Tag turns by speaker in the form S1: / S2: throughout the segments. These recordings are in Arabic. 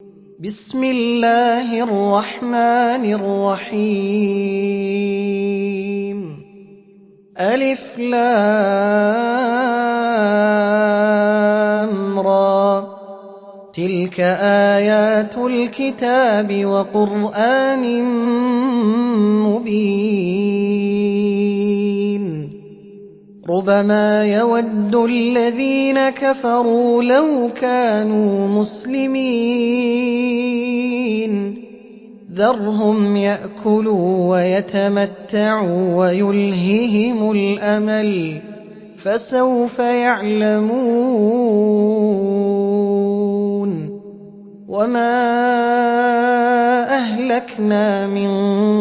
S1: بسم الله الرحمن الرحيم ألف لام را تلك آيات الكتاب وقرآن مبين ربما يود الذين كفروا لو كانوا مسلمين ذرهم يأكلوا ويتمتعوا ويلههم الأمل فسوف يعلمون وما أهلكنا من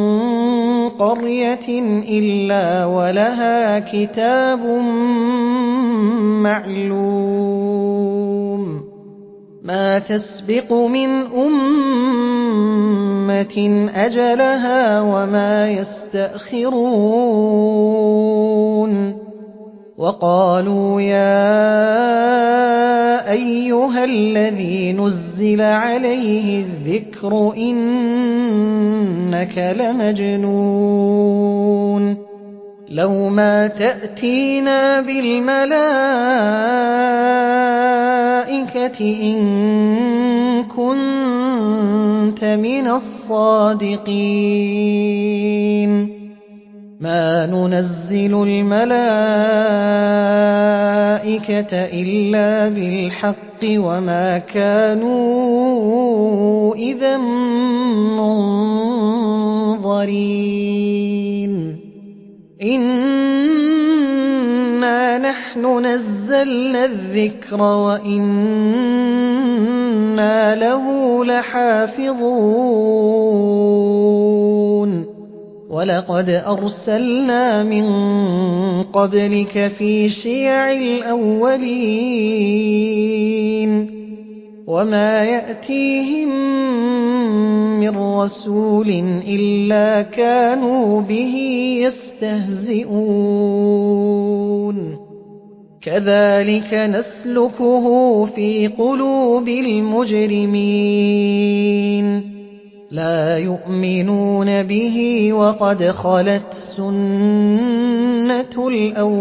S1: قرية إلا ولها كتاب معلوم ما تسبق من أمة أجلها وما يستأخرون وقالوا يا أيها الذي نزل عليه الذكر إنك لمجنون لو ما تأتينا بالملائكة إن كنت من الصادقين ما ننزل الملائكة إلا بالحق وما كانوا إذا منظرين إنا نحن نزلنا الذكر وإنا له لحافظون ولقد أرسلنا من قبلك في شيع الأولين وما يأتيهم من رسول إلا كانوا به يستهزئون كذلك نسلكه في قلوب المجرمين لا يؤمنون به وقد خلت سنة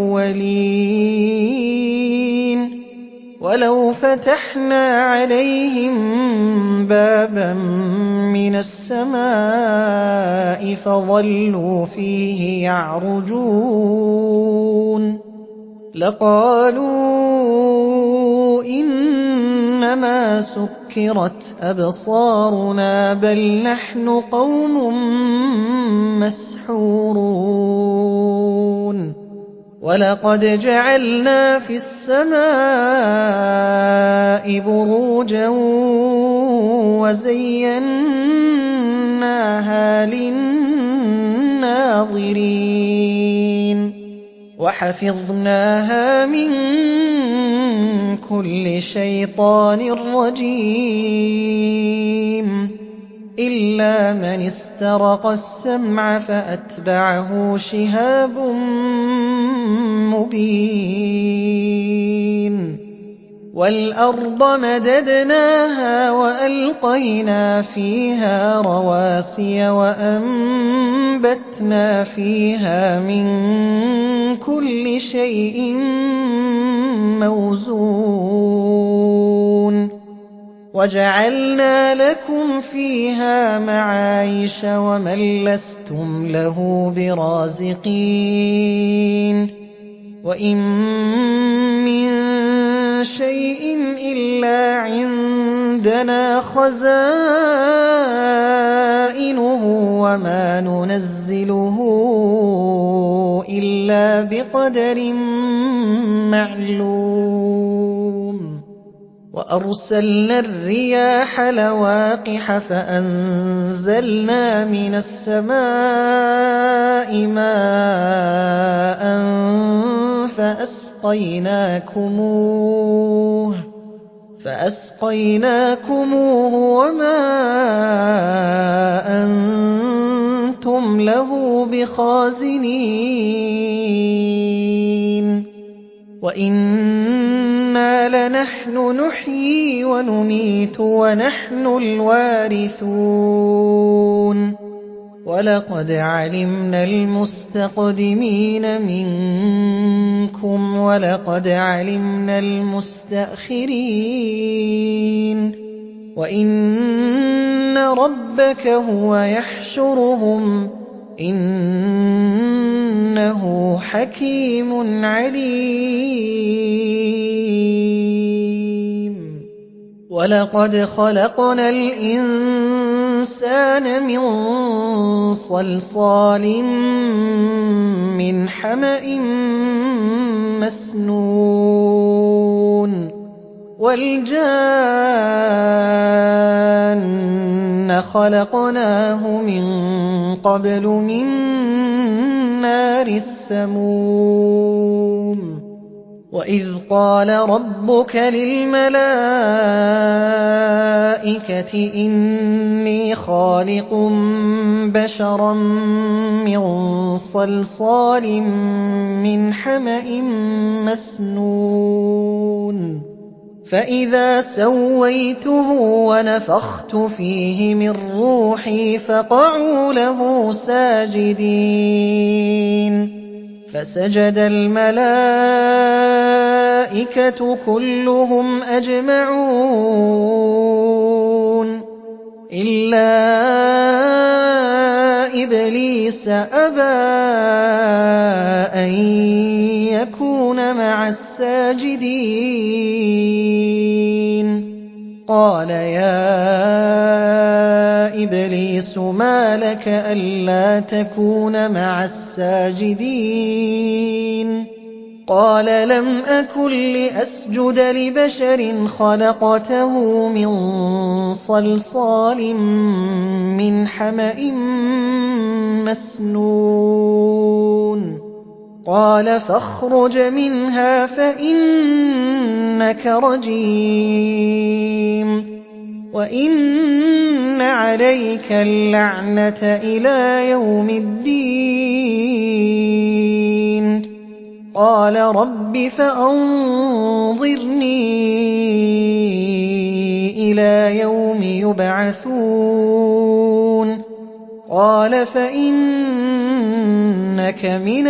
S1: الأولين ولو فتحنا عليهم بابا من السماء فظلوا فيه يعرجون لقالوا إنما سكرت أبصارنا بل نحن قوم مسحورون ولقد جعلنا في السماء بروجا وزيناها للناظرين وحفظناها من كل شيطان رجيم إلا من استرق السمع فأتبعه شهاب مبين والأرض مددناها وألقينا فيها رواسي وأنبتنا فيها من كل شيء موزون وجعلنا لكم فيها معايش ومن لستم له برازقين وإن من شيء إلا عندنا خزائنه وما ننزله إلا بقدر معلوم وأرسلنا الرياح لواقح فأنزلنا من السماء ماء فأسقيناكموه وما أنتم له بخازنين وإنا لَنَحْنُ نُحْيِي وَنُمِيتُ وَنَحْنُ الْوَارِثُونَ وَلَقَدْ عَلِمْنَا الْمُسْتَقْدِمِينَ مِنكُمْ وَلَقَدْ عَلِمْنَا الْمُسْتَأْخِرِينَ وَإِنَّ رَبَّكَ هُوَ يَحْشُرُهُمْ إِنَّهُ حَكِيمٌ عَلِيمٌ وَلَقَدْ خَلَقْنَا الْإِنسَانَ مِن صَلْصَالٍ مِّنْ حَمَإٍ مَّسْنُونٍ وَالْجَانَّ خَلَقْنَاهُ مِن قَبْلُ مِن نَّارِ السَّمُومِ وَإِذْ قَالَ رَبُّكَ لِلْمَلَائِكَةِ إِنِّي خَالِقٌ بَشَرًا مِّن صَلْصَالٍ مِّنْ حَمَإٍ مَّسْنُونٍ فَإِذَا سَوَّيْتُهُ وَنَفَخْتُ فِيهِ مِن رُّوحِي فَقَعُوا لَهُ سَاجِدِينَ فَسَجَدَ الْمَلَائِكَةُ كُلُّهُمْ أَجْمَعُونَ إِلَّا إِبْلِيسَ أَبَىٰ أَن يَكُونَ مَعَ السَّاجِدِينَ قَالَ يَا إِبْلِيسُ مَا لَكَ أَلَّا تَكُونَ مَعَ السَّاجِدِينَ قَالَ لَمْ أَكُن لِّأَسْجُدَ لِبَشَرٍ خَلَقْتَهُ مِن صَلْصَالٍ مِّنْ حَمَإٍ مَّسْنُونٍ قَالَ فَاخْرُجْ مِنْهَا فَإِنَّكَ رَجِيمٌ وَإِنَّ عَلَيْكَ اللَّعْنَةَ إِلَىٰ يَوْمِ الدِّينِ قَالَ رَبِّ فَأَنظِرْنِي إِلَىٰ يَوْمِ يُبْعَثُونَ قَالَ فَإِنَّكَ مِنَ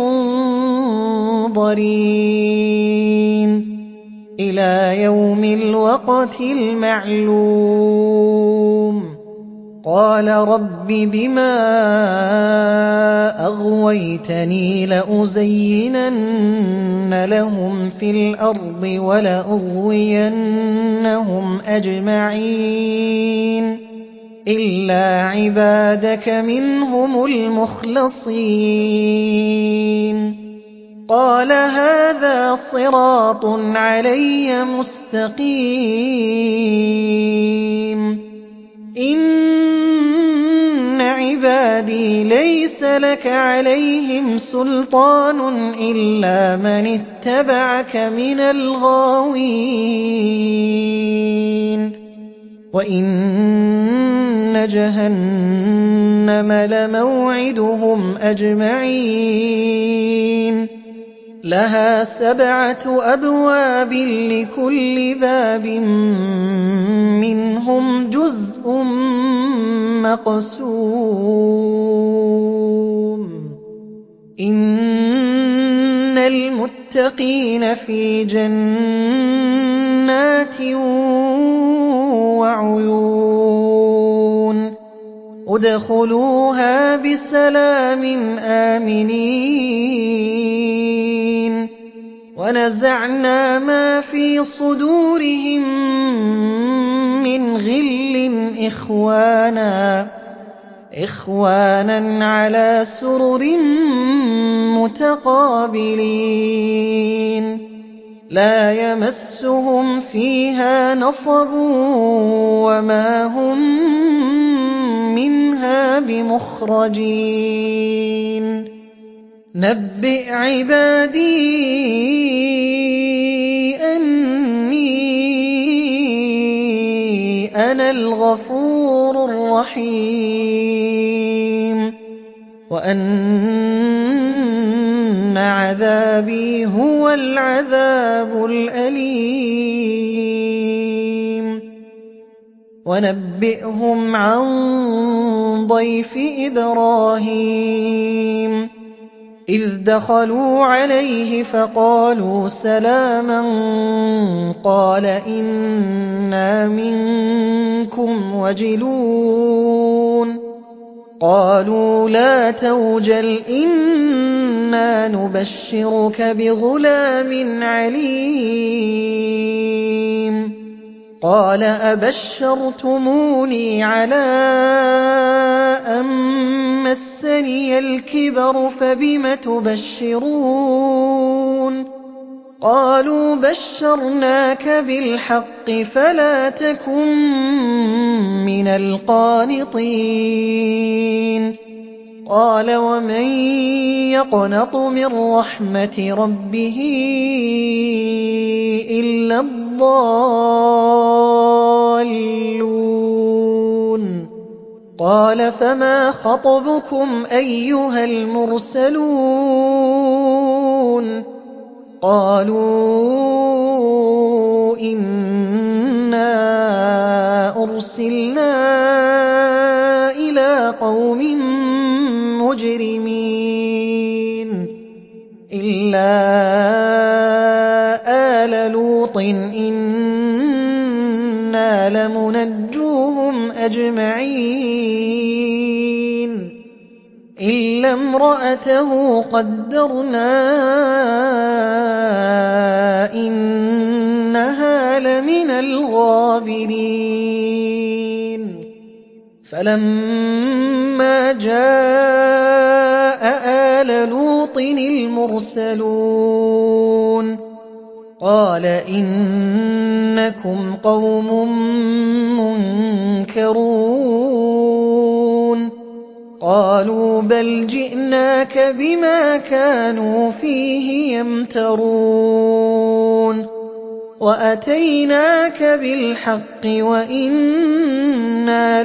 S1: الْمُنظَرِينَ إِلَىٰ يَوْمِ الْوَقْتِ الْمَعْلُومِ قَالَ رَبِّ بِمَا أَغْوَيْتَنِي لَأُزَيِّنَنَّ لَهُمْ فِي الْأَرْضِ وَلَأُغْوِيَنَّهُمْ أَجْمَعِينَ إِلَّا عِبَادَكَ مِنْهُمُ الْمُخْلَصِينَ قَالَ هَٰذَا صِرَاطٌ عَلَيَّ مُسْتَقِيمٌ إِنَّ عِبَادِي لَيْسَ لَكَ عَلَيْهِمْ سُلْطَانٌ إِلَّا مَنِ اتَّبَعَكَ مِنَ الْغَاوِينَ وَإِنَّ جَهَنَّمَ لَمَوْعِدُهُمْ أَجْمَعِينَ لَهَا 7 أَبْوَابٍ لِّكُلِّ بَابٍ مِّنْهُمْ جُزْءٌ مَّقْسُومٌ إِنَّ الْمُتَّقِينَ فِي جَنَّاتٍ وَعُيُونٍ ادْخُلُوهَا بِسَلَامٍ آمِنِينَ وَنَزَعْنَا مَا فِي صُدُورِهِم مِّنْ غِلٍّ إِخْوَانًا عَلَىٰ سُرُرٍ مُّتَقَابِلِينَ لَا يَمَسُّهُمْ فِيهَا نَصَبٌ وَمَا هُم مِّنْهَا بِمُخْرَجِينَ نَبِّئْ عِبَادِي أَنِّي أَنَا الْغَفُورُ الرَّحِيمُ وَأَنَّ عَذَابِي هُوَ الْعَذَابُ الْأَلِيمُ وَنَبِّئْهُمْ عَن ضَيْفِ إِبْرَاهِيمَ إِذْ دَخَلُوا عَلَيْهِ فَقَالُوا سَلَامًا قَالَ إِنَّا مِنكُمْ وَجِلُونَ قَالُوا لَا تَوْجَلْ إِنَّا نُبَشِّرُكَ بِغُلَامٍ عَلِيمٍ قَالَ أَبَشَّرْتُمُونِي عَلَىٰ أَن مَّسَّنِيَ الْكِبَرُ فَبِمَ تُبَشِّرُونَ قَالُوا بَشَّرْنَاكَ بِالْحَقِّ فَلَا تَكُن مِّنَ الْقَانِطِينَ قَالَ وَمَن يَقْنَطُ مِن رَّحْمَةِ رَبِّهِ إِلَّا الضَّالُّونَ قَالَ فَمَا خَطْبُكُمْ أَيُّهَا الْمُرْسَلُونَ قَالُوا إِنَّا أُرْسِلْنَا إِلَىٰ قَوْمٍ مُّجْرِمِينَ إِلَّا آلَ لُوطٍ إِنَّا لَمُنَجُّوهُمْ أَجْمَعِينَ إِلَّا امْرَأَتَهُ قَدَّرْنَا إِنَّهَا لَمِنَ الْغَابِرِينَ فَلَمَّا جَاءَ آلَ لُوطٍ الْمُرْسَلُونَ قَالَ إِنَّكُمْ قَوْمٌ مُّنكَرُونَ قَالُوا بَلْ جِئْنَاكَ بِمَا كَانُوا فِيهِ يَمْتَرُونَ وَأَتَيْنَاكَ بِالْحَقِّ وَإِنَّا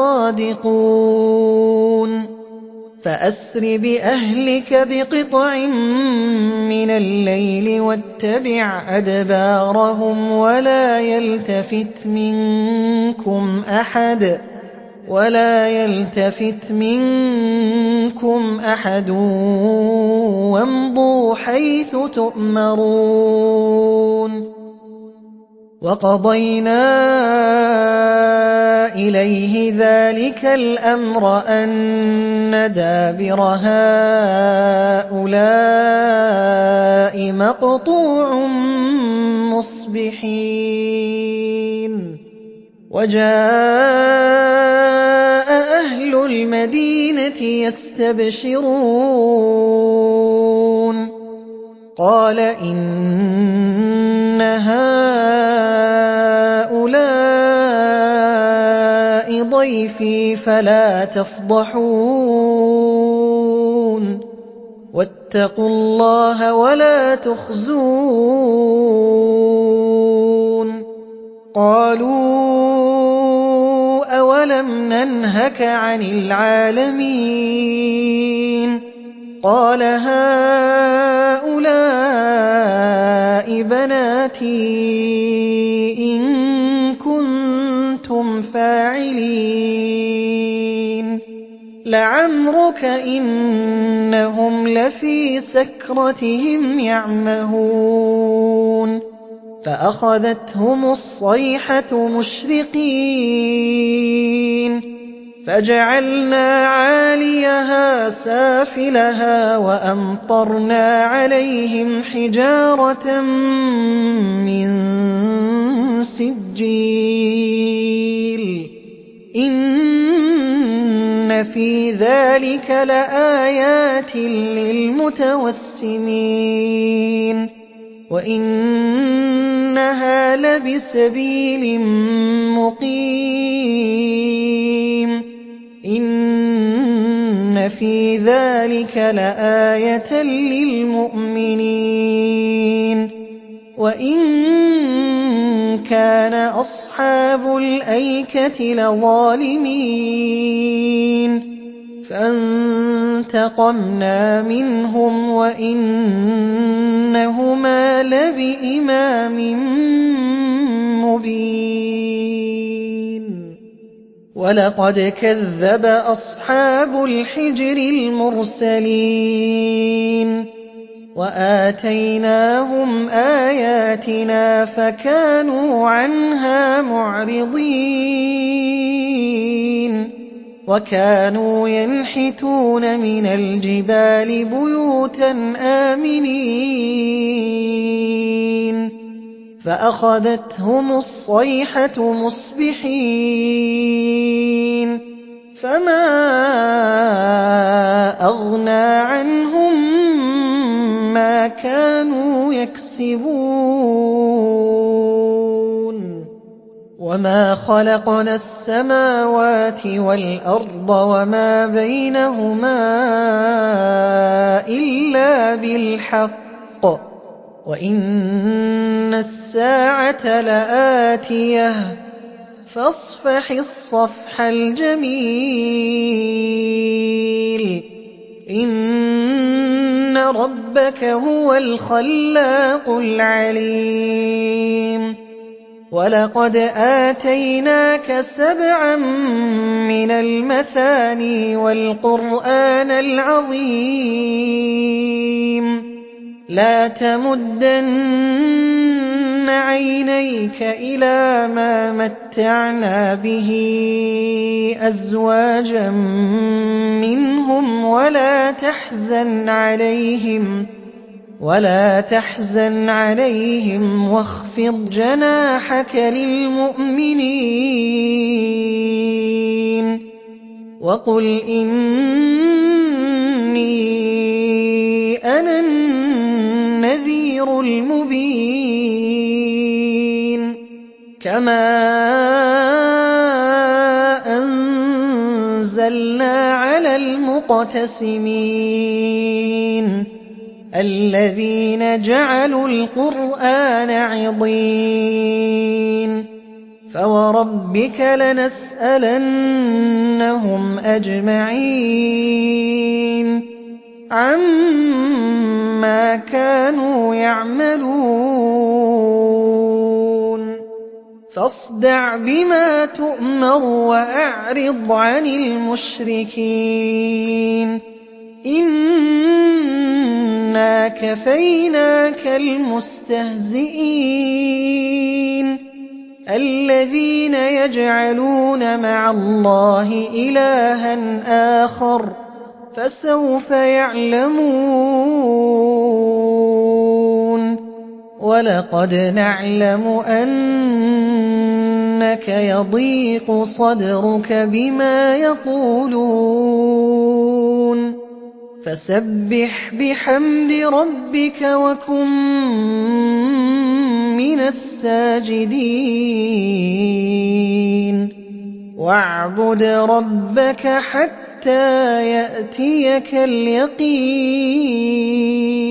S1: لَصَادِقُونَ فَأَسْرِ بِأَهْلِكَ بِقِطْعٍ مِّنَ اللَّيْلِ وَاتَّبِعْ أَدْبَارَهُمْ وَلَا يَلْتَفِتْ مِنكُمْ أَحَدٌ وَامْضُوا حَيْثُ تُؤْمَرُونَ وَقَضَيْنَا إِلَيْهِ ذَلِكَ الْأَمْرَ أَنَّ دَابِرَ هَٰؤُلَاءِ مَقْطُوعٌ مُّصْبِحِينَ وَجَاءَ أَهْلُ الْمَدِينَةِ يَسْتَبْشِرُونَ قَالَ إِنَّ هَٰؤُلَاءِ ضَيْفِي فَلَا تَفْضَحُونِ وَاتَّقُوا اللَّهَ وَلَا تُخْزُونِ قَالُوا أَوَلَمْ نَنْهَكَ عَنِ الْعَالَمِينَ قَالَ هَٰؤُلَاءِ بَنَاتِي إِن كُنتُمْ فَاعِلِينَ لَعَمْرُكَ إِنَّهُمْ لَفِي سَكْرَتِهِمْ يَعْمَهُونَ فَأَخَذَتْهُمُ الصَّيْحَةُ مُشْرِقِينَ فَجَعَلْنَا عَالِيَهَا سَافِلَهَا وَأَمْطَرْنَا عَلَيْهِمْ حِجَارَةً مِّن سِجِّيلٍ إِنَّ فِي ذَلِكَ لَآيَاتٍ لِّلْمُتَوَسِّمِينَ وَإِنَّهَا لَبِسَبِيلٍ مُّقِيمٍ إِنَّ فِي ذَلِكَ لَآيَةً لِّلْمُؤْمِنِينَ وَإِن كَانَ أَصْحَابُ الْأَيْكَةِ لَظَالِمِينَ فانتقمنا منهم وإنهما لبإمام مبين ولقد كذب أصحاب الحجر المرسلين وآتيناهم آياتنا فكانوا عنها معرضين وكانوا ينحتون من الجبال بيوتا آمنين فأخذتهم الصيحة مصبحين فما أغنى عنهم ما كانوا يكسبون وما خلقنا السماوات والأرض وما بينهما إلا بالحق وإن الساعة لآتية فاصفح الصفح الجميل إن ربك هو الخلاق العليم ولقد آتيناك 7 من المثاني والقرآن العظيم لا تمدن عينيك إلى ما متعنا به أزواجا منهم ولا تحزن عليهم واخفض جناحك للمؤمنين وقل إني أنا النذير المبين كما أنزلنا على المقتسمين الذين جعلوا القرآن عضين فوربك لنسألنهم أجمعين عما كانوا يعملون فاصدع بما تؤمر وأعرض عن المشركين إنا كفيناك المستهزئين الذين يجعلون مع الله إلها آخر فسوف يعلمون ولقد نعلم أنك يضيق صدرك بما يقولون فسبح بحمد ربك وكن من الساجدين واعبد ربك حتى يأتيك اليقين